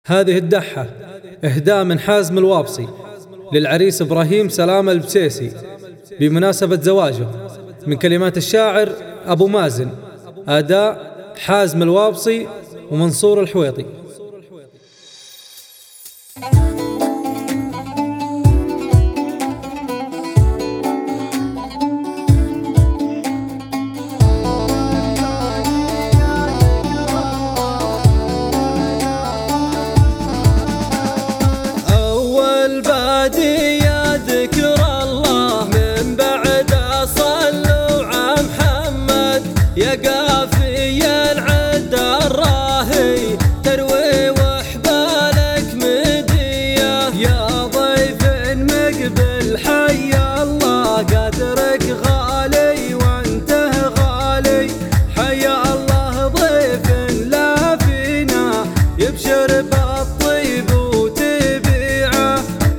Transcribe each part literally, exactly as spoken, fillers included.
هذه الدحة إهداء من حازم الوابصي للعريس إبراهيم سلامة البسيسي بمناسبة زواجه، من كلمات الشاعر أبو مازن، أداء حازم الوابصي ومنصور الحويطي. يا ذكر الله من بعد صلوا على محمد، يا قافي العد الراهي تروي وحبالك مدية، يا ضيف مقبل حي الله قدرك غالي وانته غالي، حي الله ضيف لا فينا يبشر بالطيب وتبيعه.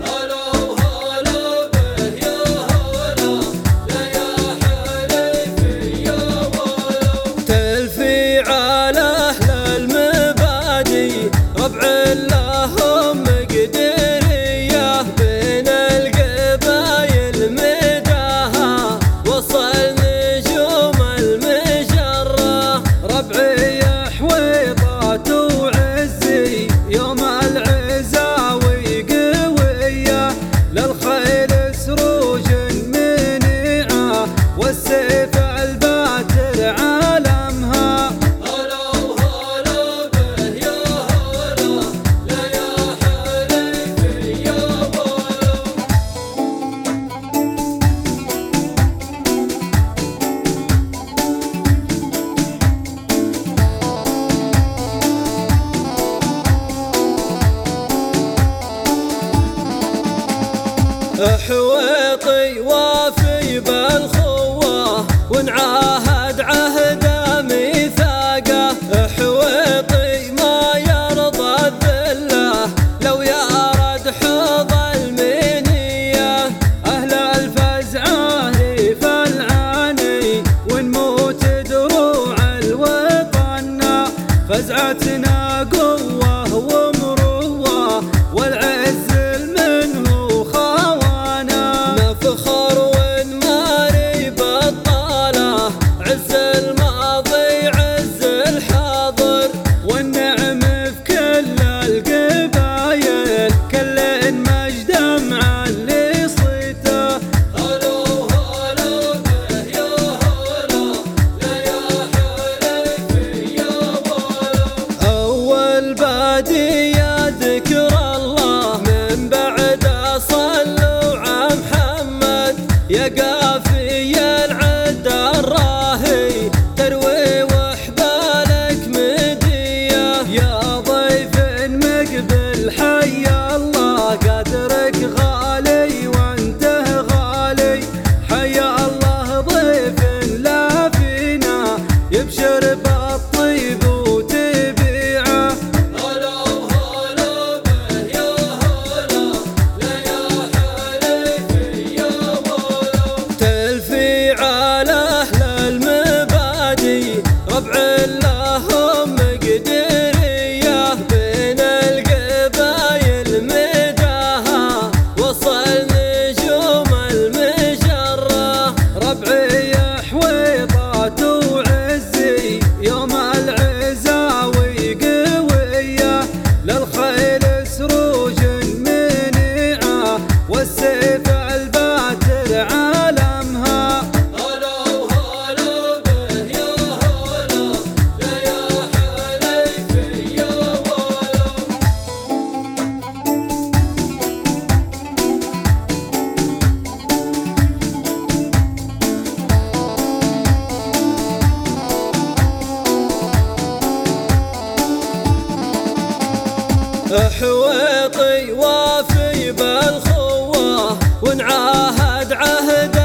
ربع لهم مقدرية بين القبايل مداها، وصل نجوم المجرة ربعي حويطات وعزي يوم العزاوي قوية، للخيل سروج منيعة والسيف الباتر عالمها. حويطي وافي بالخوة ونعاهد عهده ميثاقه، حويطي ما يرضى الذله لو يرد حوض المنية، أهل الفزعة ريف العاني ونموت دروع الوطن، فزعتنا قوة ومروة والعز يا ذكر الله من بعد صلوا على محمد، يا قافي العد الراهي تروي وحبالك مدية، يا ضيف مقبل حي الله قدرك غالي وانته غالي، حي الله ضيف لا فينا يبشر بالطيب وتبيعه. ربع لهم مقدرية بين القبايل مداها، وصل نجوم المجرة ربعي حويطات وعزي يوم العزاوي قوية، للخيل سروج منيعة والسيف الباتر عالمها. حويطي وافي بالخوة ونعاهد عهد